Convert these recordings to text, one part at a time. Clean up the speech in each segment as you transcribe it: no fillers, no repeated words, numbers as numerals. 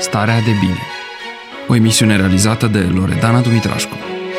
Starea de bine. O emisiune realizată de Loredana Dumitrașcu.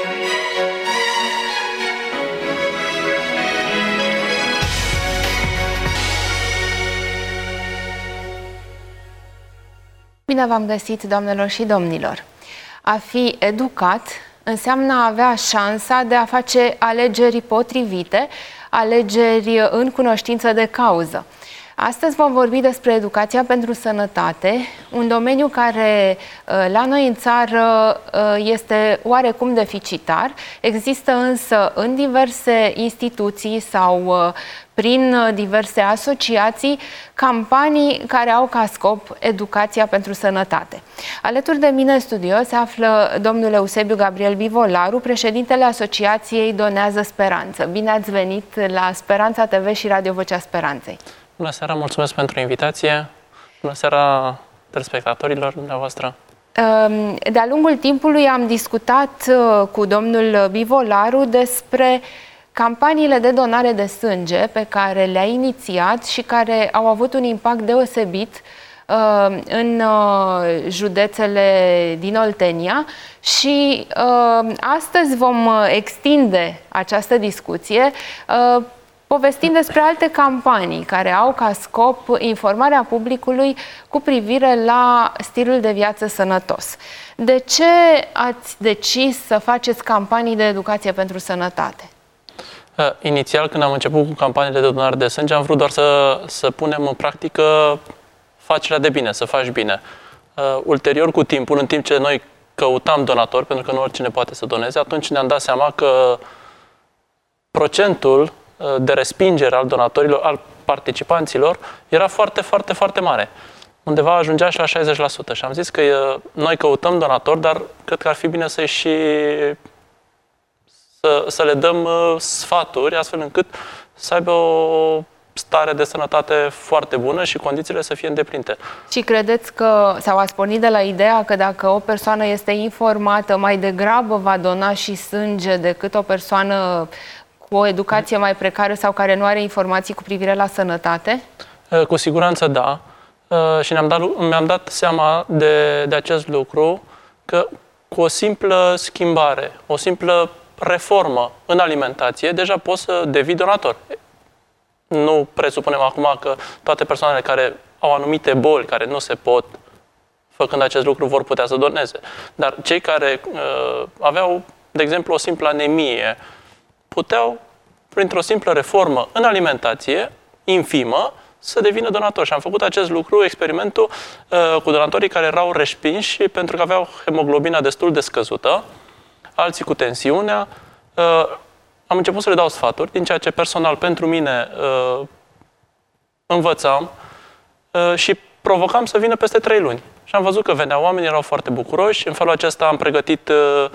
Bine v-am găsit, doamnelor și domnilor! A fi educat înseamnă a avea șansa de a face alegeri potrivite, alegeri în cunoștință de cauză. Astăzi vom vorbi despre educația pentru sănătate, un domeniu care la noi în țară este oarecum deficitar. Există însă în diverse instituții sau prin diverse asociații campanii care au ca scop educația pentru sănătate. Alături de mine în studio se află domnul Eusebiu Gabriel Bivolaru, președintele Asociației Donează Speranță. Bine ați venit la Speranța TV și Radio Vocea Speranței. Bună seara, mulțumesc pentru invitație. Bună seara telespectatorilor dumneavoastră. De-a lungul timpului am discutat cu domnul Bivolaru despre campaniile de donare de sânge pe care le-a inițiat și care au avut un impact deosebit în județele din Oltenia și astăzi vom extinde această discuție povestind despre alte campanii care au ca scop informarea publicului cu privire la stilul de viață sănătos. De ce ați decis să faceți campanii de educație pentru sănătate? Inițial, când am început cu campaniile de donare de sânge, am vrut doar să punem în practică facerea de bine, să faci bine. Ulterior, cu timpul, în timp ce noi căutam donatori, pentru că nu oricine poate să doneze, atunci ne-am dat seama că procentul de respingere al donatorilor, al participanților, era foarte, foarte, foarte mare. Undeva ajungea și la 60%. Și am zis că noi căutăm donatori, dar cred că ar fi bine să le dăm sfaturi, astfel încât să aibă o stare de sănătate foarte bună și condițiile să fie îndeplinite. Și credeți că, sau ați pornit de la ideea că dacă o persoană este informată, mai degrabă va dona și sânge decât o persoană cu o educație mai precară sau care nu are informații cu privire la sănătate? Cu siguranță da. Și mi-am dat seama de acest lucru, că cu o simplă schimbare, o simplă reformă în alimentație, deja poți să devii donator. Nu presupunem acum că toate persoanele care au anumite boli, care nu se pot, făcând acest lucru, vor putea să doneze. Dar cei care aveau, de exemplu, o simplă anemie, puteau, printr-o simplă reformă în alimentație, infimă, să devină donatori. Și am făcut acest lucru, experimentul, cu donatorii care erau respinși pentru că aveau hemoglobina destul de scăzută, alții cu tensiunea. Am început să le dau sfaturi, din ceea ce personal pentru mine învățam și provocam să vină peste 3 luni. Și am văzut că veneau oameni, erau foarte bucuroși. În felul acesta am pregătit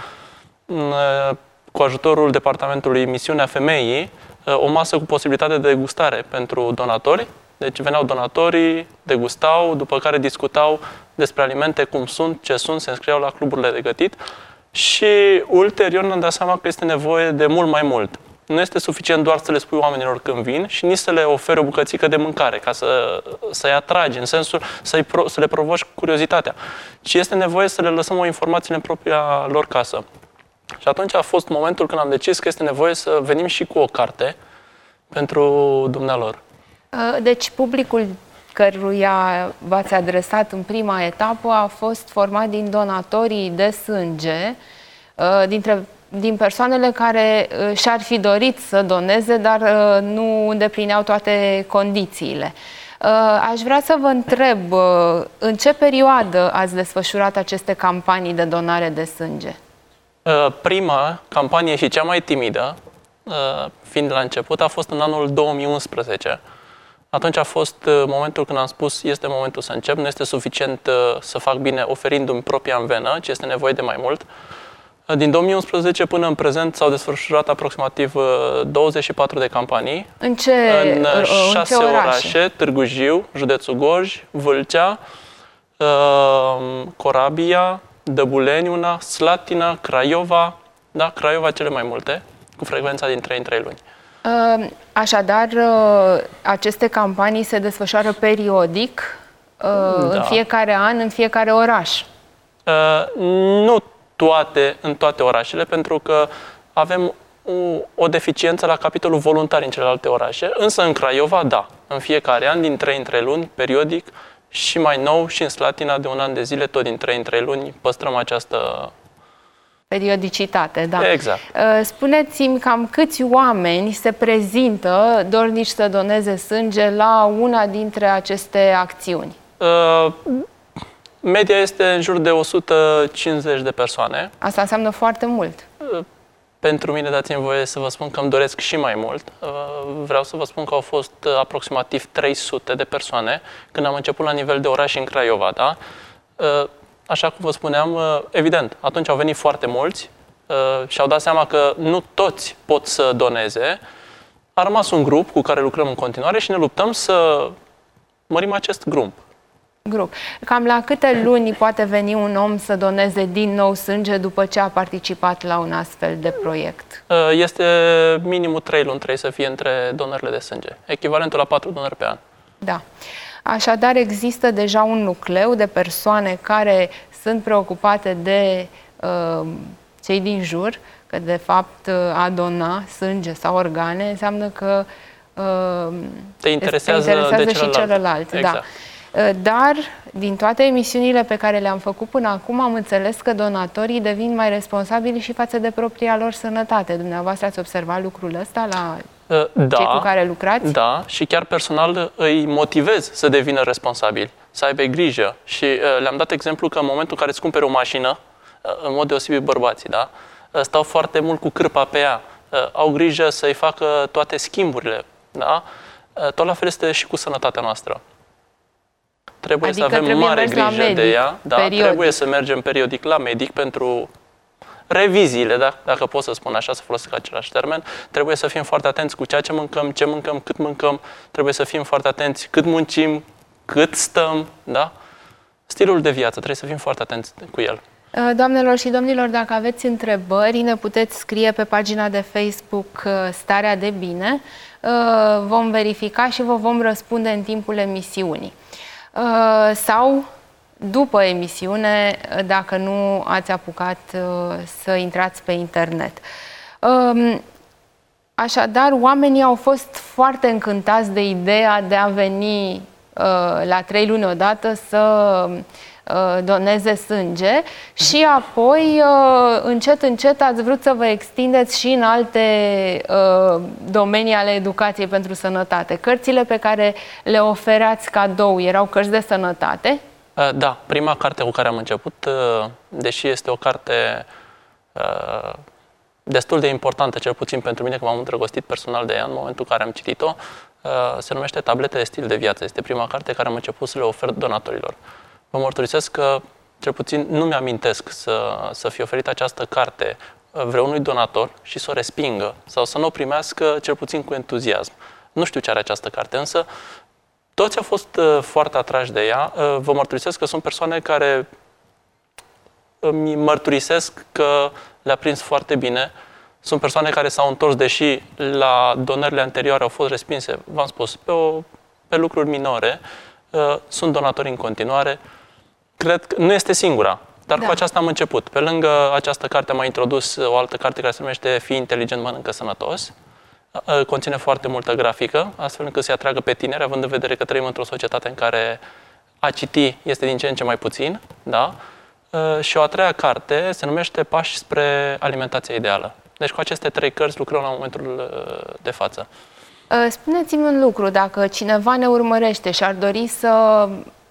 cu ajutorul Departamentului Misiunea Femeii, o masă cu posibilitate de degustare pentru donatori. Deci veneau donatorii, degustau, după care discutau despre alimente, cum sunt, ce sunt, se înscriau la cluburile de gătit și ulterior ne-am dat seama că este nevoie de mult mai mult. Nu este suficient doar să le spui oamenilor când vin și nici să le oferi o bucățică de mâncare, ca să-i atragi, în sensul să le provoci curiozitatea, ci este nevoie să le lăsăm o informație în propria lor casă. Și atunci a fost momentul când am decis că este nevoie să venim și cu o carte pentru dumnealor. Deci publicul căruia v-ați adresat în prima etapă a fost format din donatorii de sânge, din persoanele care și-ar fi dorit să doneze, dar nu îndeplineau toate condițiile. Aș vrea să vă întreb, în ce perioadă ați desfășurat aceste campanii de donare de sânge? Prima campanie și cea mai timidă, fiind la început, a fost în anul 2011. Atunci a fost momentul când am spus, este momentul să încep, nu este suficient să fac bine oferindu-mi propria în venă, ci este nevoie de mai mult. Din 2011 până în prezent s-au desfășurat aproximativ 24 de campanii. În 6 orașe, Târgu Jiu, județul Gorj, Vâlcea, Corabia, Dăbuleni una, Slatina, Craiova, da, Craiova cele mai multe, cu frecvența din 3 în 3 luni. Așadar, aceste campanii se desfășoară periodic în fiecare an, în fiecare oraș? Nu în toate orașele, pentru că avem o deficiență la capitolul voluntari în celelalte orașe, însă în Craiova, da, în fiecare an, din 3 în 3 luni, periodic, și mai nou și în Slatina de un an de zile, tot din 3 în 3 luni, păstrăm această periodicitate, da. Exact. Spuneți-mi cam câți oameni se prezintă dornici să doneze sânge la una dintre aceste acțiuni? Media este în jur de 150 de persoane. Asta înseamnă foarte mult. Pentru mine, dați-mi voie să vă spun că îmi doresc și mai mult. Vreau să vă spun că au fost aproximativ 300 de persoane când am început la nivel de oraș în Craiova, da? Așa cum vă spuneam, evident, atunci au venit foarte mulți și au dat seama că nu toți pot să doneze. A rămas un grup cu care lucrăm în continuare și ne luptăm să mărim acest grup. Cam la câte luni poate veni un om să doneze din nou sânge după ce a participat la un astfel de proiect? Este minimul 3 luni, trebuie să fie între donările de sânge. Echivalentul la 4 donări pe an. Da. Așadar, există deja un nucleu de persoane care sunt preocupate de cei din jur, că de fapt a dona sânge sau organe înseamnă că te interesează și celălalt. Exact. Da. Dar, din toate emisiunile pe care le-am făcut până acum, am înțeles că donatorii devin mai responsabili și față de propria lor sănătate. Dumneavoastră ați observat lucrul ăsta la cei cu care lucrați? Da, și chiar personal îi motivez să devină responsabili, să aibă grijă. Și le-am dat exemplu că în momentul în care îți cumperi o mașină, în mod deosebit bărbații, da, stau foarte mult cu cârpa pe ea, au grijă să-i facă toate schimburile. Da? Tot la fel este și cu sănătatea noastră. Trebuie să avem mare grijă de ea. Da, trebuie să mergem periodic la medic pentru reviziile, da? Dacă pot să spun așa, să folosesc același termen. Trebuie să fim foarte atenți cu ceea ce mâncăm, cât mâncăm. Trebuie să fim foarte atenți cât muncim, cât stăm. Da? Stilul de viață, trebuie să fim foarte atenți cu el. Doamnelor și domnilor, dacă aveți întrebări, ne puteți scrie pe pagina de Facebook Starea de Bine. Vom verifica și vă vom răspunde în timpul emisiunii. Sau după emisiune, dacă nu ați apucat să intrați pe internet. Așadar, oamenii au fost foarte încântați de ideea de a veni la 3 luni odată să doneze sânge și apoi, încet, încet, ați vrut să vă extindeți și în alte domenii ale educației pentru sănătate. Cărțile pe care le oferați cadou erau cărți de sănătate? Da, prima carte cu care am început, deși este o carte destul de importantă, cel puțin pentru mine, că m-am îndrăgostit personal de ea în momentul în care am citit-o, se numește Tablete de stil de viață. Este prima carte care am început să le ofer donatorilor. Vă mărturisesc că, cel puțin, nu mi-amintesc să fi oferit această carte vreunui donator și să o respingă sau să nu o primească, cel puțin cu entuziasm. Nu știu ce are această carte, însă toți au fost foarte atrași de ea. Vă mărturisesc că sunt persoane care îmi mărturisesc că le-a prins foarte bine. Sunt persoane care s-au întors, deși la donările anterioare au fost respinse, v-am spus, pe lucruri minore. Sunt donatori în continuare. Cred că nu este singura, dar cu aceasta am început. Pe lângă această carte am mai introdus o altă carte care se numește Fii inteligent, mănâncă sănătos. Conține foarte multă grafică, astfel încât să atragă pe tineri, având în vedere că trăim într-o societate în care a citi este din ce în ce mai puțin. Da? Și o a treia carte se numește Pași spre alimentația ideală. Deci cu aceste 3 cărți lucrăm la momentul de față. Spuneți-mi un lucru, dacă cineva ne urmărește și ar dori să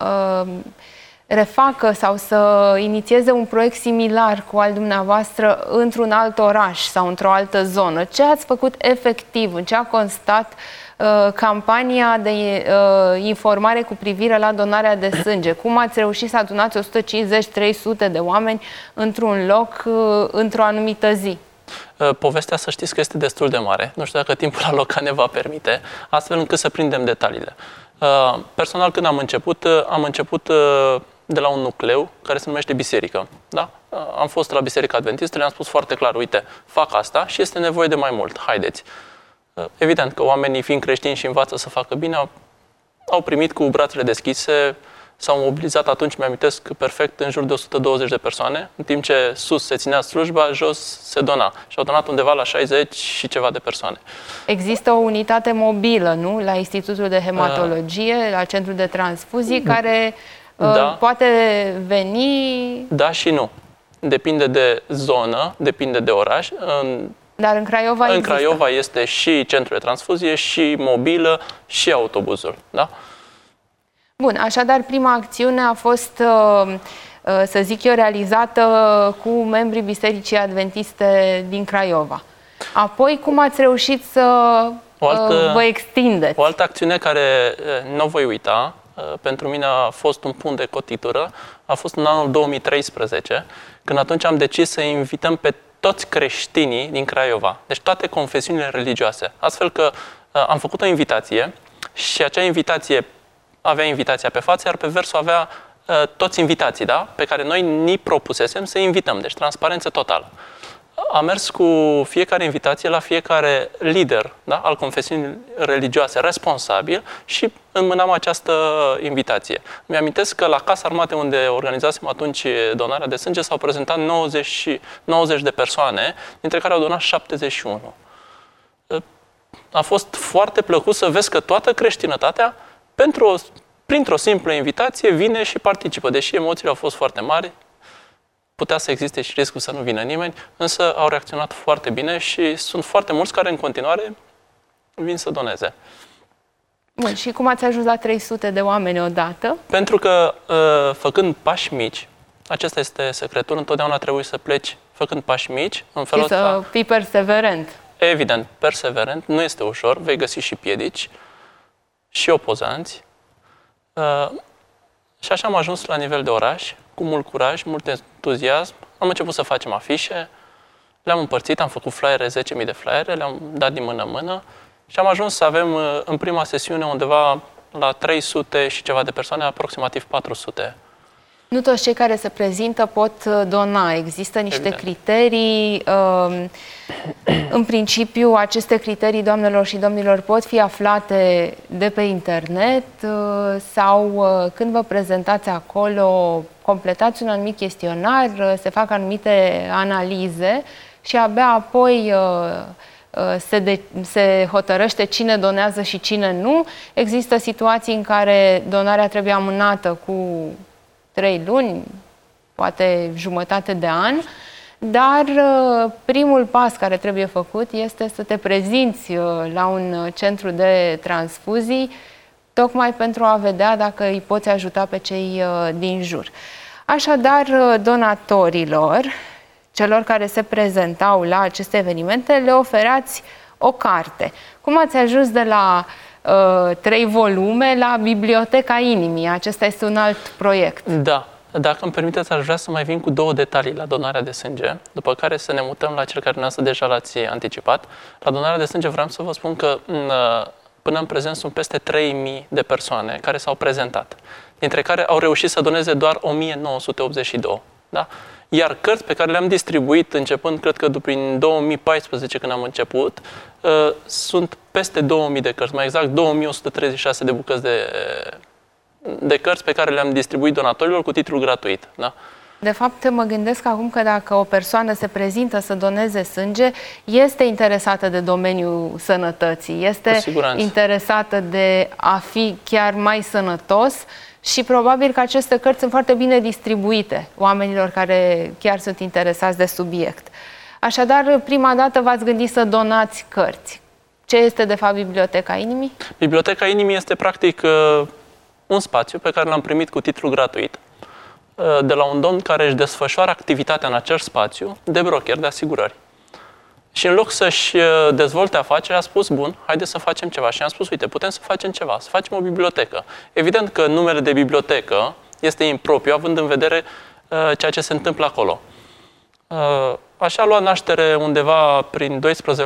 refacă sau să inițieze un proiect similar cu al dumneavoastră într-un alt oraș sau într-o altă zonă, ce ați făcut efectiv? În ce a constat campania de informare cu privire la donarea de sânge? Cum ați reușit să adunați 150-300 de oameni într-un loc, într-o anumită zi? Povestea, să știți că este destul de mare. Nu știu dacă timpul alocat ne va permite, astfel încât să prindem detaliile. Personal, când am început de la un nucleu care se numește biserică. Da? Am fost la Biserica Adventistă, le-am spus foarte clar, uite, fac asta și este nevoie de mai mult, haideți. Evident că oamenii, fiind creștini și învață să facă bine, au primit cu brațele deschise s-au mobilizat atunci, mi-amintesc perfect, în jur de 120 de persoane, în timp ce sus se ținea slujba, jos se dona. Și au donat undeva la 60 și ceva de persoane. Există o unitate mobilă, nu? La Institutul de Hematologie, la Centrul de Transfuzii, care poate veni... Da și nu. Depinde de zonă, depinde de oraș. Dar în Craiova există. În Craiova este și centrul de transfuzie, și mobilă, și autobuzul. Da? Bun, așadar prima acțiune a fost, să zic eu, realizată cu membrii Bisericii Adventiste din Craiova. Apoi, cum ați reușit să vă extindeți? O altă acțiune care nu o voi uita, pentru mine a fost un punct de cotitură, a fost în anul 2013, când atunci am decis să invităm pe toți creștinii din Craiova, deci toate confesiunile religioase. Astfel că am făcut o invitație și acea invitație avea invitația pe față, iar pe versul avea toți invitații, da? Pe care noi ni propusesem să invităm, deci transparență totală. Am mers cu fiecare invitație la fiecare lider, da? Al confesiunii religioase responsabil și înmânam această invitație. Mi-amintesc că la Casa Armatei, unde organizasem atunci donarea de sânge, s-au prezentat 90 de persoane, dintre care au donat 71. A fost foarte plăcut să vezi că toată creștinătatea, printr-o simplă invitație, vine și participă. Deși emoțiile au fost foarte mari, putea să existe și riscul să nu vină nimeni, însă au reacționat foarte bine și sunt foarte mulți care în continuare vin să doneze. Bun, și cum ați ajuns la 300 de oameni odată? Pentru că, făcând pași mici, acesta este secretul, întotdeauna trebuie să pleci făcând pași mici, în felul ăsta. Să fii perseverent. Evident, perseverent, nu este ușor, vei găsi și piedici, și opozanți. Și așa am ajuns la nivel de oraș, cu mult curaj, mult entuziasm. Am început să facem afișe, le-am împărțit, am făcut flyere, 10.000 de flyere, le-am dat din mână în mână și am ajuns să avem în prima sesiune undeva la 300 și ceva de persoane, aproximativ 400. Nu toți cei care se prezintă pot dona. Există niște criterii. În principiu, aceste criterii, doamnelor și domnilor, pot fi aflate de pe internet sau când vă prezentați acolo, completați un anumit chestionar, se fac anumite analize și abia apoi se hotărăște cine donează și cine nu. Există situații în care donarea trebuie amânată cu 3 luni, poate jumătate de an, dar primul pas care trebuie făcut este să te prezinți la un centru de transfuzii, tocmai pentru a vedea dacă îi poți ajuta pe cei din jur. Așadar, donatorilor, celor care se prezentau la aceste evenimente, le oferați o carte. Cum ați ajuns de la 3 volume la Biblioteca Inimii? Acesta este un alt proiect. Da. Dacă îmi permiteți, aș vrea să mai vin cu 2 detalii la donarea de sânge, după care să ne mutăm la cel care dumneavoastră deja l-ați anticipat. La donarea de sânge vreau să vă spun că până în prezent sunt peste 3.000 de persoane care s-au prezentat, dintre care au reușit să doneze doar 1.982. Da? Iar cărți pe care le-am distribuit, începând, cred că prin 2014, când am început, sunt peste 2000 de cărți, mai exact 2136 de bucăți de cărți pe care le-am distribuit donatorilor cu titlu gratuit. Da? De fapt, mă gândesc acum că dacă o persoană se prezintă să doneze sânge, este interesată de domeniul sănătății, este interesată de a fi chiar mai sănătos și probabil că aceste cărți sunt foarte bine distribuite oamenilor care chiar sunt interesați de subiect. Așadar, prima dată v-ați gândit să donați cărți. Ce este, de fapt, Biblioteca Inimii? Biblioteca Inimii este, practic, un spațiu pe care l-am primit cu titlu gratuit de la un domn care își desfășoară activitatea în acel spațiu de broker de asigurări. Și în loc să-și dezvolte afacerea, a spus, bun, haideți să facem ceva. Și am spus, uite, putem să facem ceva, să facem o bibliotecă. Evident că numele de bibliotecă este impropriu, având în vedere ceea ce se întâmplă acolo. Așa a luat naștere undeva prin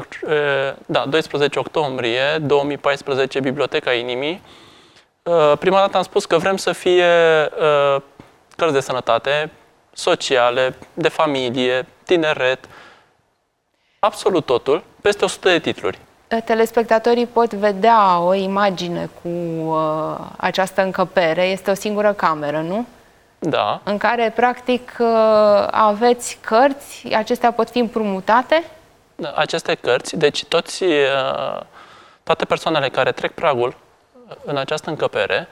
12 octombrie 2014 Biblioteca Inimii. Prima dată am spus că vrem să fie cărți de sănătate, sociale, de familie, tineret, absolut totul, peste 100 de titluri. telespectatorii pot vedea o imagine cu această încăpere. Este o singură cameră, nu? Da. În care, practic, aveți cărți, acestea pot fi împrumutate? Aceste cărți, deci toate persoanele care trec pragul în această încăpere,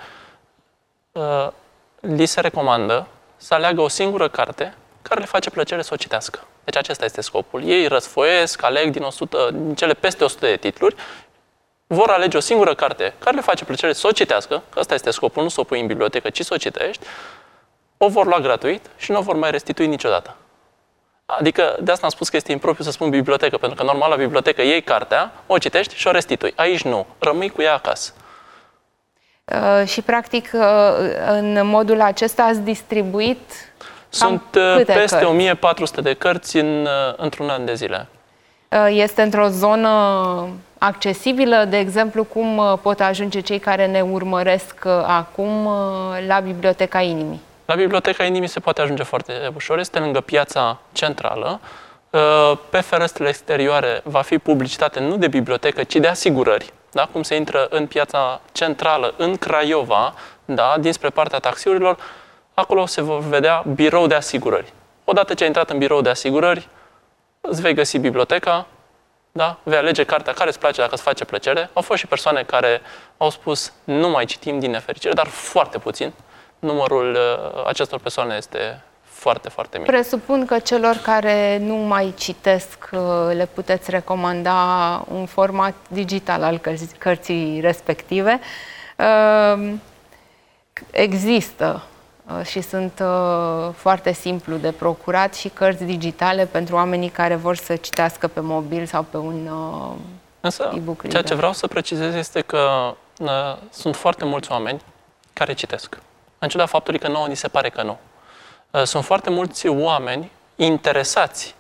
li se recomandă să aleagă o singură carte care le face plăcere să o citească. Deci acesta este scopul. Ei răsfoiesc, aleg din cele peste 100 de titluri, vor alege o singură carte care le face plăcere să o citească, că ăsta este scopul, nu să o pui în bibliotecă, ci să o citești, o vor lua gratuit și nu o vor mai restitui niciodată. Adică de asta am spus că este impropriu să spun bibliotecă, pentru că normal la bibliotecă iei cartea, o citești și o restitui. Aici nu, rămâi cu ea acasă. Și practic în modul acesta ați distribuit Sunt peste 1400 de cărți într-un an de zile. Este într-o zonă accesibilă, de exemplu, cum pot ajunge cei care ne urmăresc acum la Biblioteca Inimii? La Biblioteca Inimii se poate ajunge foarte ușor, este lângă piața centrală. Pe ferestrele exterioare va fi publicitate nu de bibliotecă, ci de asigurări. Da? Cum se intră în piața centrală, în Craiova, da? Dinspre partea taxiurilor, acolo se vor vedea birou de asigurări. Odată ce ai intrat în birou de asigurări, îți vei găsi biblioteca, da? Vei alege cartea care îți place, dacă îți face plăcere. Au fost și persoane care au spus nu mai citim din nefericire, dar foarte puțin. Numărul acestor persoane este foarte, foarte mic. Presupun că celor care nu mai citesc le puteți recomanda un format digital al cărții respective. Există și sunt foarte simplu de procurat și cărți digitale pentru oamenii care vor să citească pe mobil sau pe un e-book reader. Ceea ce vreau să precizez este că sunt foarte mulți oameni care citesc. În ciuda faptului că nouă ni se pare că nu. Sunt foarte mulți oameni interesați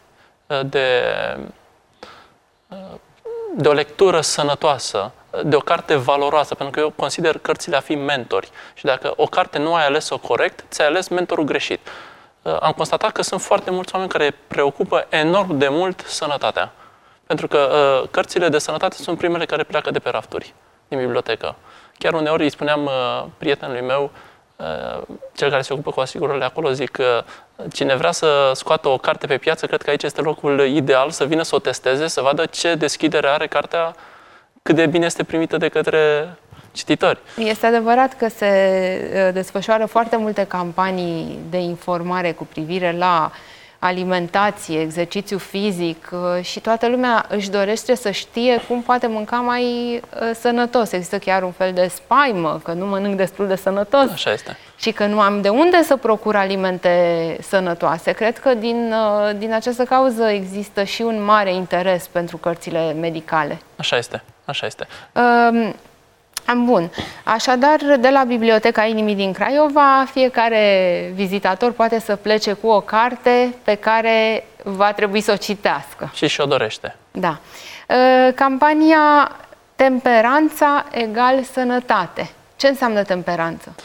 de o lectură sănătoasă, de o carte valoroasă, pentru că eu consider cărțile a fi mentori. Și dacă o carte nu ai ales-o corect, ți-ai ales mentorul greșit. Am constatat că sunt foarte mulți oameni care preocupă enorm de mult sănătatea. Pentru că cărțile de sănătate sunt primele care pleacă de pe rafturi din bibliotecă. Chiar uneori îi spuneam prietenului meu, cel care se ocupă cu asigurările acolo, zic că cine vrea să scoată o carte pe piață, cred că aici este locul ideal să vină să o testeze, să vadă ce deschidere are cartea, cât de bine este primită de către cititori. Este adevărat că se desfășoară foarte multe campanii de informare cu privire la alimentație, exercițiu fizic și toată lumea își dorește să știe cum poate mânca mai sănătos. Există chiar un fel de spaimă că nu mănânc destul de sănătos. Așa este. Și că nu am de unde să procur alimente sănătoase. Cred că din această cauză există și un mare interes pentru cărțile medicale. Așa este. Așa este. Bun. Așadar, de la Biblioteca Inimii din Craiova, fiecare vizitator poate să plece cu o carte pe care va trebui să o citească. Și și-o dorește. Da. Campania Temperanța egal sănătate. Ce înseamnă temperanță?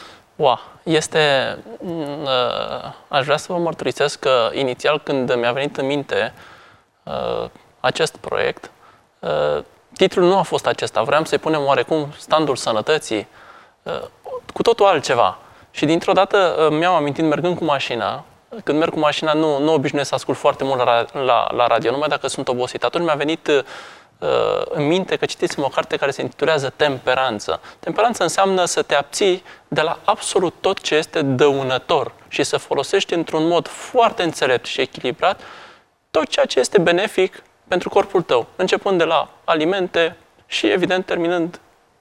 Aș vrea să vă mărturisesc că inițial când mi-a venit în minte acest proiect, titlul nu a fost acesta. Vreau să-i punem oarecum standul sănătății, cu totul altceva. Și dintr-o dată mi-am amintit, mergând cu mașina, când merg cu mașina nu obișnuiesc să ascult foarte mult la radio, numai dacă sunt obosit. Atunci mi-a venit în minte că citisem o carte care se intitulează Temperanță. Temperanță înseamnă să te abții de la absolut tot ce este dăunător și să folosești într-un mod foarte înțelept și echilibrat tot ceea ce este benefic pentru corpul tău, începând de la alimente și, evident, terminând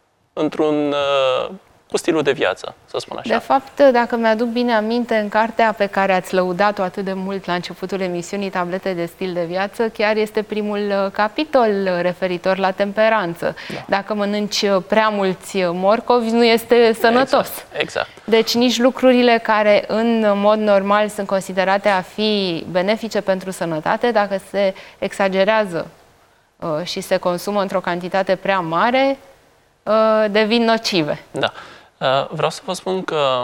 cu stilul de viață, să spun așa. De fapt, dacă mi-aduc bine aminte, în cartea pe care ați lăudat-o atât de mult la începutul emisiunii, Tablete de stil de viață, chiar este primul capitol referitor la temperanță. Da. Dacă mănânci prea mulți morcovi, nu este sănătos. Exact. Deci nici lucrurile care în mod normal sunt considerate a fi benefice pentru sănătate, dacă se exagerează și se consumă într-o cantitate prea mare, devin nocive. Da. Vreau să vă spun că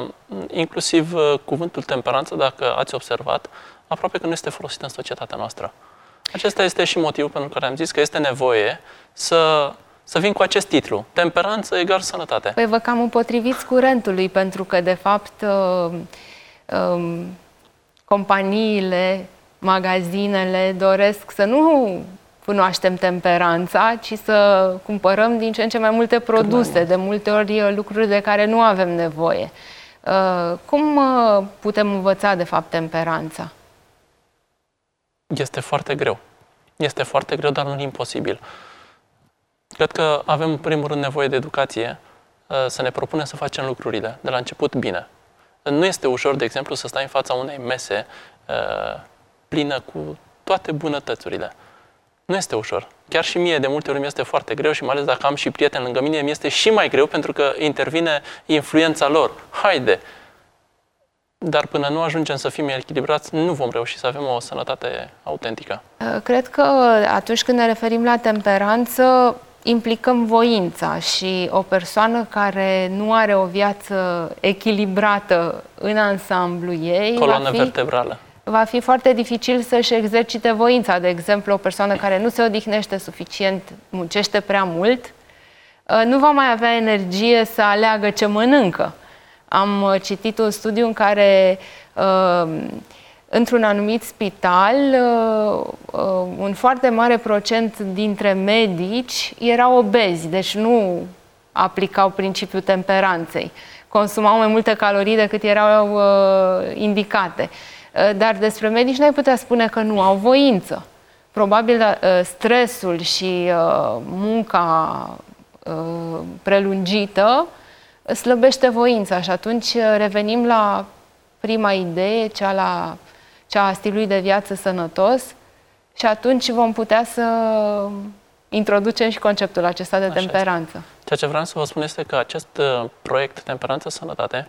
inclusiv cuvântul temperanță, dacă ați observat, aproape că nu este folosit în societatea noastră. Acesta este și motivul pentru care am zis că este nevoie să vin cu acest titlu. Temperanță egal sănătate. Păi vă cam împotriviți curentului, pentru că, de fapt, companiile, magazinele doresc să nu cunoaștem temperanța, ci să cumpărăm din ce în ce mai multe produse, de multe ori lucruri de care nu avem nevoie. Cum putem învăța, de fapt, temperanța? Este foarte greu. Este foarte greu, dar nu imposibil. Cred că avem, în primul rând, nevoie de educație, să ne propunem să facem lucrurile de la început bine. Nu este ușor, de exemplu, să stai în fața unei mese plină cu toate bunătățurile. Nu este ușor. Chiar și mie, de multe ori, mi este foarte greu și mai ales dacă am și prieteni lângă mine, mi este și mai greu pentru că intervine influența lor. Haide! Dar până nu ajungem să fim echilibrați, nu vom reuși să avem o sănătate autentică. Cred că atunci când ne referim la temperanță, implicăm voința și o persoană care nu are o viață echilibrată în ansamblu ei Coloană vertebrală. Va fi foarte dificil să-și exercite voința. De exemplu, o persoană care nu se odihnește suficient, muncește prea mult, nu va mai avea energie să aleagă ce mănâncă. Am citit un studiu în care într-un anumit spital un foarte mare procent dintre medici erau obezi, deci nu aplicau principiul temperanței. Consumau mai multe calorii decât erau indicate. Dar despre medici n-ai putea spune că nu au voință. Probabil stresul și munca prelungită slăbește voința și atunci revenim la prima idee, cea a stilului de viață sănătos, și atunci vom putea să introducem și conceptul acesta de temperanță. Ceea ce vreau să vă spun este că acest proiect Temperanță Sănătate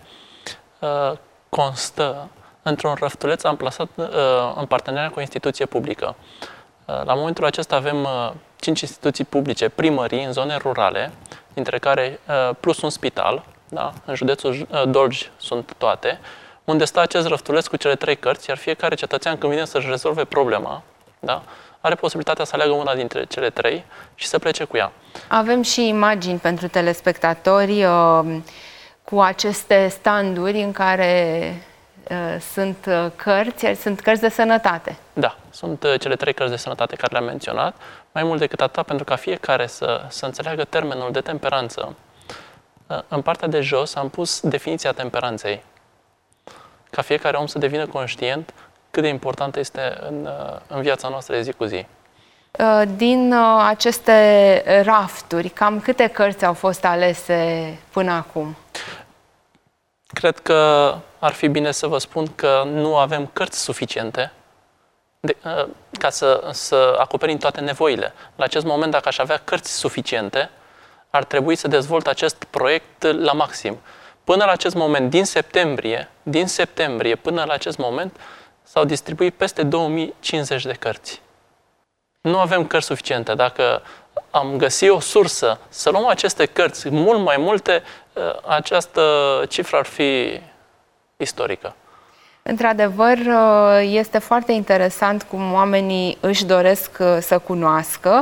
constă într-un răftuleț amplasat în parteneriat cu o instituție publică. La momentul acesta avem 5 instituții publice, primării în zone rurale, dintre care plus un spital, da? În județul Dolj sunt toate, unde stă acest răftuleț cu cele 3 cărți, iar fiecare cetățean, când vine să-și rezolve problema, da? Are posibilitatea să aleagă una dintre cele 3 și să plece cu ea. Avem și imagini pentru telespectatori cu aceste standuri în care sunt cărți de sănătate. Da, sunt cele 3 cărți de sănătate care le-am menționat. Mai mult decât atât, pentru ca fiecare să înțeleagă termenul de temperanță, în partea de jos am pus definiția temperanței. Ca fiecare om să devină conștient cât de importantă este în viața noastră de zi cu zi. Din aceste rafturi, cam câte cărți au fost alese până acum? Cred că ar fi bine să vă spun că nu avem cărți suficiente ca să acoperim toate nevoile. La acest moment, dacă aș avea cărți suficiente, ar trebui să dezvolt acest proiect la maxim. Până la acest moment, din septembrie până la acest moment, s-au distribuit peste 2050 de cărți. Nu avem cărți suficiente. Dacă am găsit o sursă să luăm aceste cărți, mult mai multe, această cifră ar fi istorică. Într-adevăr, este foarte interesant cum oamenii își doresc să cunoască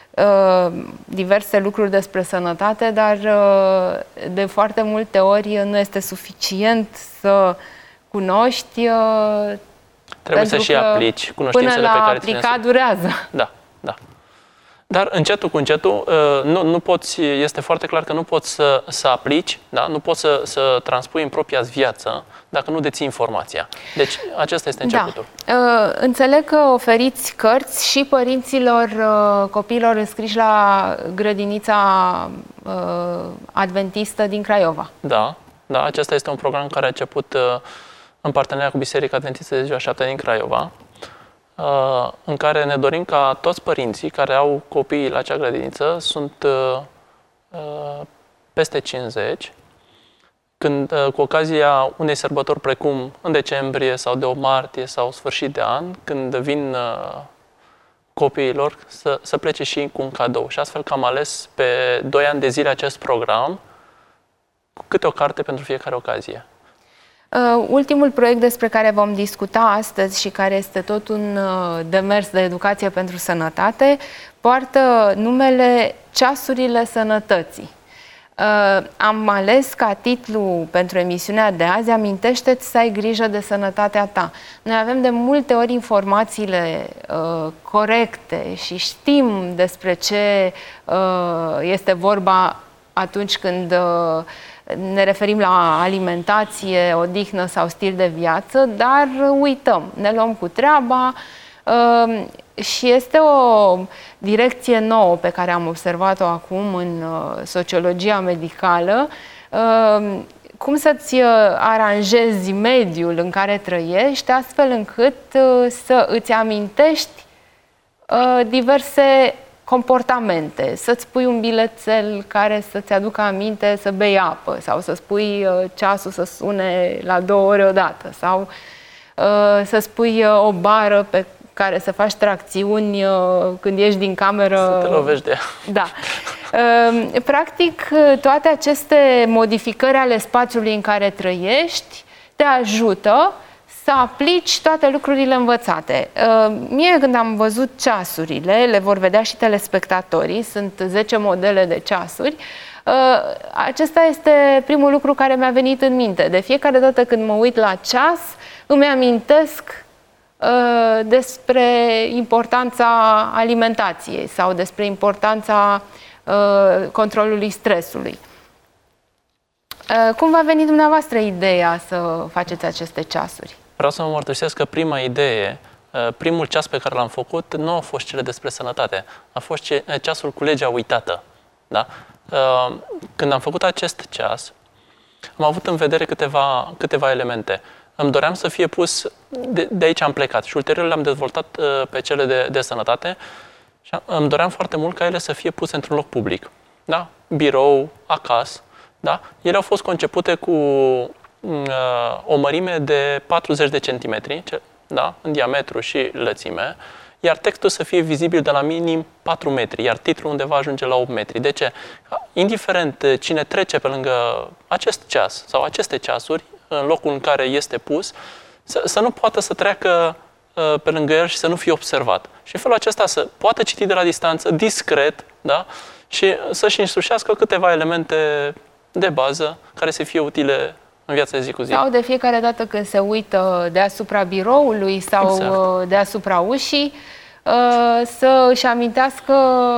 diverse lucruri despre sănătate, dar de foarte multe ori nu este suficient să cunoști. Trebuie să și aplici cunoștințele pe care până la aplica durează. Da, da. Dar încetul cu încetul, nu poți, este foarte clar că nu poți să aplici, da? Nu poți să transpui în propria viață dacă nu deții informația. Deci acesta este începutul. Da. Înțeleg că oferiți cărți și părinților copiilor înscriși la grădinița adventistă din Craiova. Da, da, acesta este un program care a început în parteneriat cu Biserica Adventistă de Ziua 7 din Craiova, în care ne dorim ca toți părinții care au copii la acea grădiniță, sunt peste 50, când cu ocazia unei sărbători precum în decembrie sau de o martie sau sfârșit de an, când vin copiilor să plece și cu un cadou. Și astfel că am ales pe 2 ani de zile acest program, cu câte o carte pentru fiecare ocazie. Ultimul proiect despre care vom discuta astăzi și care este tot un demers de educație pentru sănătate poartă numele Ceasurile Sănătății. Am ales ca titlu pentru emisiunea de azi Amintește-ți să ai grijă de sănătatea ta. Noi avem de multe ori informațiile corecte și știm despre ce este vorba atunci când ne referim la alimentație, odihnă sau stil de viață, dar uităm, ne luăm cu treaba și este o direcție nouă pe care am observat-o acum în sociologia medicală, cum să-ți aranjezi mediul în care trăiești, astfel încât să îți amintești diverse comportamente, să-ți pui un bilețel care să-ți aducă aminte să bei apă sau să-ți pui ceasul să sune la 2 ore odată sau să-ți pui o bară pe care să faci tracțiuni când ieși din cameră. Să te lovești de ea. Da. Practic, toate aceste modificări ale spațiului în care trăiești te ajută să aplici toate lucrurile învățate. Mie, când am văzut ceasurile, le vor vedea și telespectatorii, sunt 10 modele de ceasuri, acesta este primul lucru care mi-a venit în minte. De fiecare dată când mă uit la ceas, îmi amintesc despre importanța alimentației sau despre importanța controlului stresului. Cum v-a venit dumneavoastră ideea să faceți aceste ceasuri? Vreau să mă mărturisesc că prima idee, primul ceas pe care l-am făcut, nu a fost cele despre sănătate, a fost ceasul cu legea uitată. Da? Când am făcut acest ceas, am avut în vedere câteva elemente. Îmi doream să fie pus, de aici am plecat și ulterior le-am dezvoltat pe cele de sănătate și îmi doream foarte mult ca ele să fie puse într-un loc public. Da? Birou, acasă. Da? Ele au fost concepute cu o mărime de 40 de centimetri, da? În diametru și lățime, iar textul să fie vizibil de la minim 4 metri, iar titlul undeva ajunge la 8 metri. De ce? Indiferent cine trece pe lângă acest ceas sau aceste ceasuri, în locul în care este pus, să nu poată să treacă pe lângă el și să nu fie observat. Și în felul acesta să poată citi de la distanță, discret, da? Și să-și însușească câteva elemente de bază care să fie utile în viața de zi cu zi. Sau de fiecare dată când se uită deasupra biroului sau exact. Deasupra ușii, să își amintească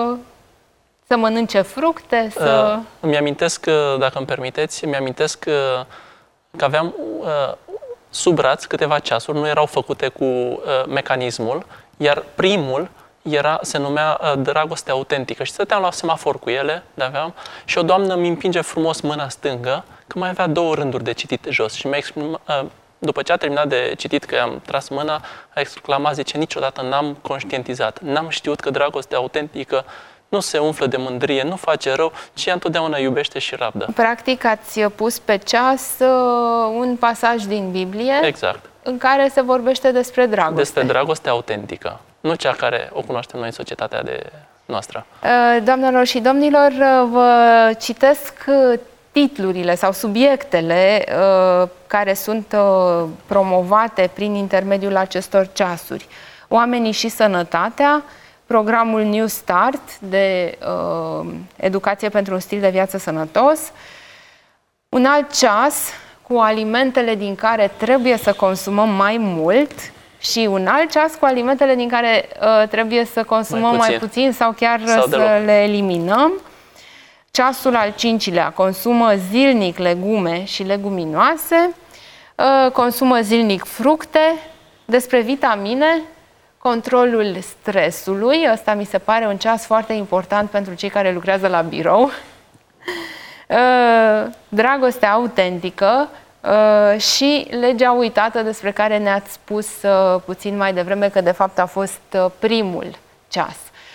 să mănânce fructe, să... Îmi amintesc, dacă îmi permiteți, că aveam sub braț câteva ceasuri, nu erau făcute cu mecanismul, iar primul se numea Dragoste Autentică și stăteam la semafor cu ele, le-aveam, și o doamnă mi împinge frumos mâna stângă, că mai avea 2 rânduri de citit jos și după ce a terminat de citit, că i-am tras mâna, a exclamat, zice, niciodată n-am conștientizat, n-am știut că dragostea autentică nu se umflă de mândrie, nu face rău, ci ea întotdeauna iubește și rabdă. Practic ați pus pe ceas un pasaj din Biblie, exact, în care se vorbește despre dragoste. Despre dragostea autentică, nu cea care o cunoaștem noi în societatea noastră. Doamnelor și domnilor, vă citesc titlurile sau subiectele care sunt promovate prin intermediul acestor ceasuri. Oamenii și sănătatea, programul New Start de educație pentru un stil de viață sănătos, un alt ceas cu alimentele din care trebuie să consumăm mai mult și un alt ceas cu alimentele din care trebuie să consumăm mai puțin sau chiar să le eliminăm. Ceasul al 5-lea, consumă zilnic legume și leguminoase, consumă zilnic fructe, despre vitamine, controlul stresului, ăsta mi se pare un ceas foarte important pentru cei care lucrează la birou, dragostea autentică și legea uitată despre care ne-ați spus puțin mai devreme că de fapt a fost primul ceas.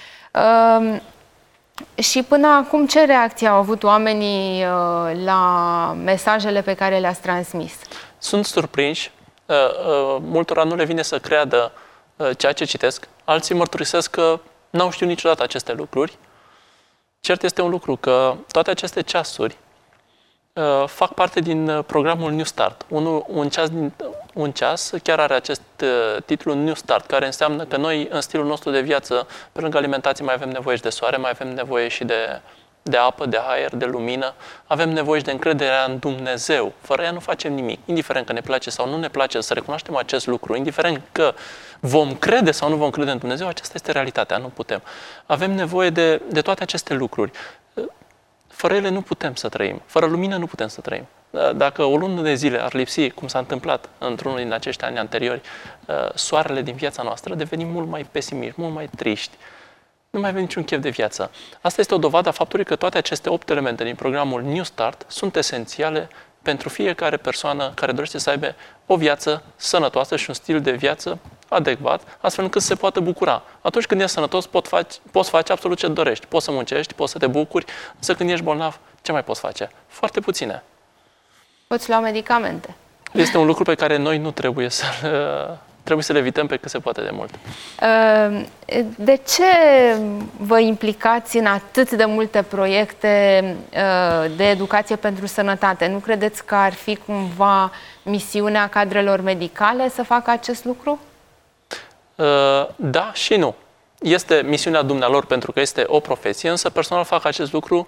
Și până acum ce reacție au avut oamenii la mesajele pe care le-ați transmis? Sunt surprinși, multora nu le vine să creadă ceea ce citesc, alții mărturisesc că n-au știut niciodată aceste lucruri. Cert este un lucru, că toate aceste ceasuri fac parte din programul New Start. Un ceas chiar are acest titlu New Start, care înseamnă că noi, în stilul nostru de viață, pe lângă alimentație, mai avem nevoie și de soare, mai avem nevoie și de apă, de aer, de lumină. Avem nevoie și de încrederea în Dumnezeu. Fără ea nu facem nimic. Indiferent că ne place sau nu ne place, să recunoaștem acest lucru, indiferent că vom crede sau nu vom crede în Dumnezeu, aceasta este realitatea, nu putem. Avem nevoie de toate aceste lucruri. Fără ele nu putem să trăim. Fără lumină nu putem să trăim. Dacă o lună de zile ar lipsi, cum s-a întâmplat într-unul din acești ani anteriori, soarele din viața noastră, devenim mult mai pesimiști, mult mai triști. Nu mai avem niciun chef de viață. Asta este o dovadă a faptului că toate aceste 8 elemente din programul New Start sunt esențiale pentru fiecare persoană care dorește să aibă o viață sănătoasă și un stil de viață adecvat, astfel încât să se poată bucura. Atunci când ești sănătos, poți face absolut ce dorești. Poți să muncești, poți să te bucuri, însă când ești bolnav, ce mai poți face? Foarte puține. Poți lua medicamente. Este un lucru pe care noi nu trebuie să le evităm pe cât se poate de mult. De ce vă implicați în atât de multe proiecte de educație pentru sănătate? Nu credeți că ar fi cumva misiunea cadrelor medicale să facă acest lucru? Da și nu. Este misiunea dumnealor pentru că este o profesie, însă personal fac acest lucru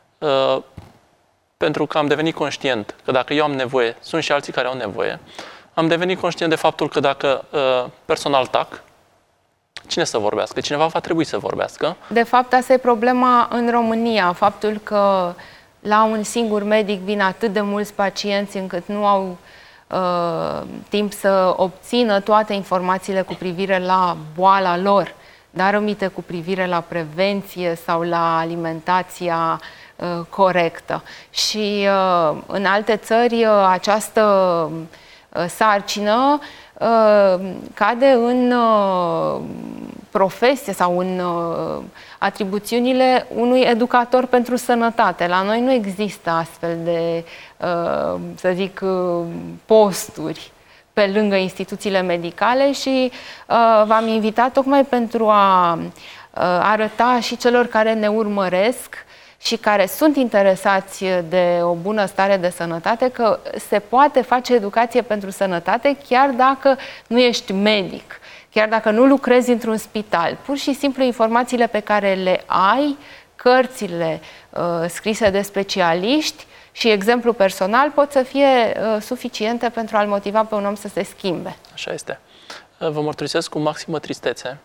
pentru că am devenit conștient că dacă eu am nevoie, sunt și alții care au nevoie. Am devenit conștient de faptul că dacă personal tac, cine să vorbească? Cineva va trebui să vorbească. De fapt, asta e problema în România, faptul că la un singur medic vin atât de mulți pacienți încât nu au timp să obțină toate informațiile cu privire la boala lor, dar aminte cu privire la prevenție sau la alimentația corectă. Și în alte țări această sarcină cade în profesie sau în atribuțiunile unui educator pentru sănătate. La noi nu există astfel de, să zic, posturi pe lângă instituțiile medicale și v-am invitat tocmai pentru a arăta și celor care ne urmăresc și care sunt interesați de o bună stare de sănătate, că se poate face educație pentru sănătate chiar dacă nu ești medic, chiar dacă nu lucrezi într-un spital. Pur și simplu informațiile pe care le ai, cărțile scrise de specialiști și exemplu personal pot să fie suficiente pentru a-l motiva pe un om să se schimbe. Așa este. Vă mărturisesc cu maximă tristețe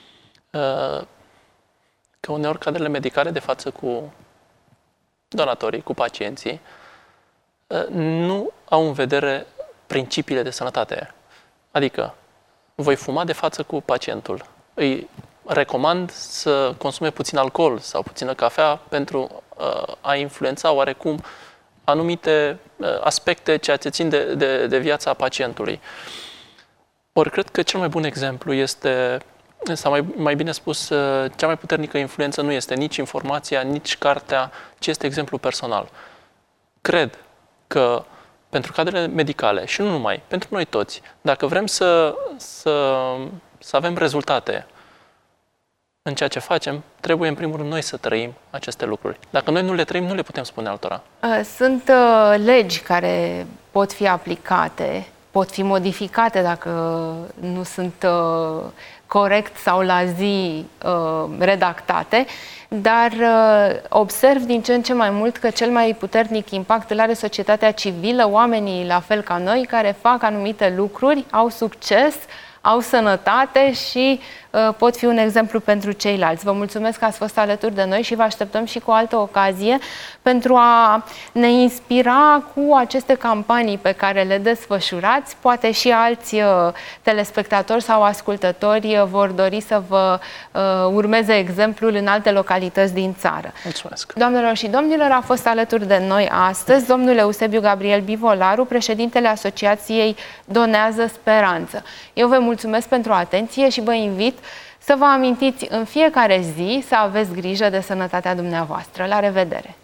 că uneori cadrele medicale de față cu donatorii, cu pacienții, nu au în vedere principiile de sănătate. Adică, voi fuma de față cu pacientul. Îi recomand să consume puțin alcool sau puțină cafea pentru a influența oarecum anumite aspecte ceea ce țin de viața pacientului. Ori cred că cel mai bun exemplu este, sau mai bine spus, cea mai puternică influență nu este nici informația, nici cartea, ci este exemplu personal. Cred că pentru cadrele medicale și nu numai, pentru noi toți, dacă vrem să avem rezultate în ceea ce facem, trebuie în primul rând noi să trăim aceste lucruri. Dacă noi nu le trăim, nu le putem spune altora. Sunt legi care pot fi aplicate, pot fi modificate dacă nu sunt corect sau la zi redactate, dar observ din ce în ce mai mult că cel mai puternic impact îl are societatea civilă, oamenii la fel ca noi, care fac anumite lucruri, au succes, au sănătate și pot fi un exemplu pentru ceilalți. Vă mulțumesc că ați fost alături de noi și vă așteptăm și cu o altă ocazie pentru a ne inspira cu aceste campanii pe care le desfășurați. Poate și alți telespectatori sau ascultători vor dori să vă urmeze exemplul în alte localități din țară. Mulțumesc! Doamnelor și domnilor, a fost alături de noi astăzi domnul Eusebiu Gabriel Bivolaru, președintele Asociației Donează Speranță. Eu vă mulțumesc pentru atenție și vă invit să vă amintiți în fiecare zi să aveți grijă de sănătatea dumneavoastră. La revedere!